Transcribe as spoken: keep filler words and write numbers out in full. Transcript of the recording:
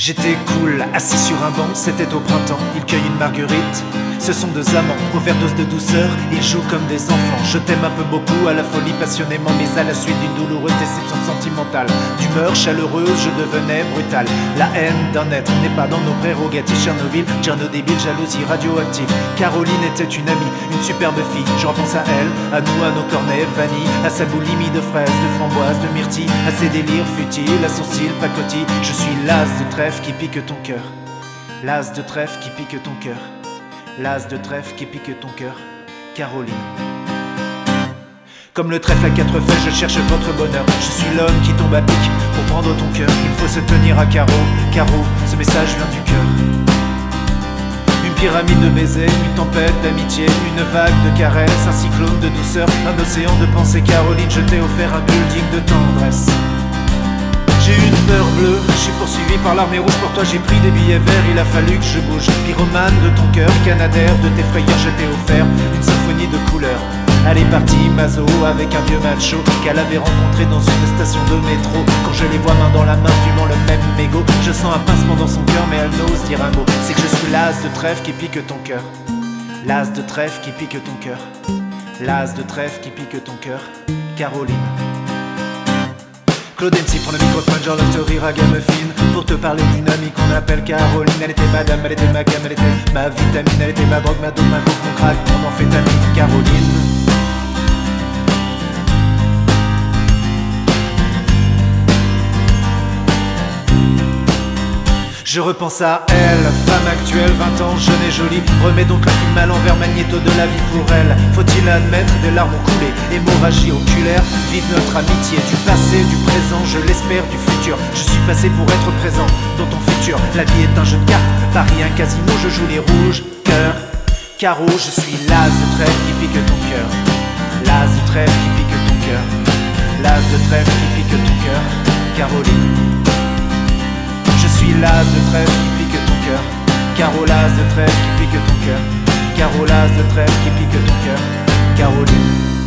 J'étais cool, assis sur un banc, c'était au printemps. Il cueille une marguerite, ce sont deux amants. Overdose de douceur, ils jouent comme des enfants. Je t'aime un peu beaucoup, à la folie passionnément, mais à la suite d'une douloureuse déception sentimentale. D'humeur chaleureuse, je devenais brutal. La haine d'un être n'est pas dans nos prérogatives. Tchernobyl, Tcherno débile, jalousie radioactive. Caroline était une amie, une superbe fille. Je repense à elle, à nous, à nos cornets, vanille, à sa boulimie de fraises, de framboises, de myrtilles, à ses délires futiles, à son style pacotille. Je suis l'as de trèfle qui pique ton cœur, l'as de trèfle qui pique ton cœur, l'as de trèfle qui pique ton cœur, Caroline. Comme le trèfle à quatre feuilles, je cherche votre bonheur. Je suis l'homme qui tombe à pic pour prendre ton cœur. Il faut se tenir à carreau, carreau, ce message vient du cœur. Une pyramide de baisers, une tempête d'amitié, une vague de caresses, un cyclone de douceur, un océan de pensée. Caroline, je t'ai offert un building de tendresse. J'ai eu une peur bleue, je suis poursuivi par l'armée rouge. Pour toi j'ai pris des billets verts, il a fallu que je bouge. Pyromane de ton cœur, canadair de tes frayeurs, je t'ai offert une symphonie de couleurs. Elle est partie Mazo avec un vieux macho qu'elle avait rencontré dans une station de métro. Quand je les vois main dans la main fumant le même mégot, je sens un pincement dans son cœur mais elle n'ose dire un mot. C'est que je suis l'as de trèfle qui pique ton cœur, l'as de trèfle qui pique ton cœur, l'as de trèfle qui pique ton cœur, Caroline. Claude M C prend le microphone, genre love to rire à gamme fine, pour te parler d'une amie qu'on appelle Caroline. Elle était madame, elle était ma gamme, elle était ma vitamine, elle était ma drogue, ma dose, ma coke, mon crack, mon amphétamine, Caroline. Je repense à elle, femme actuelle, vingt ans, jeune et jolie. Remets donc le film à l'envers, magnéto de la vie pour elle. Faut-il admettre, des larmes ont coulé, hémorragie oculaire. Vive notre amitié, du passé, du présent, je l'espère, du futur. Je suis passé pour être présent dans ton futur. La vie est un jeu de cartes, Paris un casino, je joue les rouges, cœur, carreau. Je suis l'as de trèfle qui pique ton cœur, l'as de trèfle qui pique ton cœur, l'as de trèfle qui pique ton cœur, Caroline. Je suis l'as de trèfle qui pique ton cœur, Caro l'as de trèfle qui pique ton cœur, Caro l'as de trèfle qui pique ton cœur, Caroline.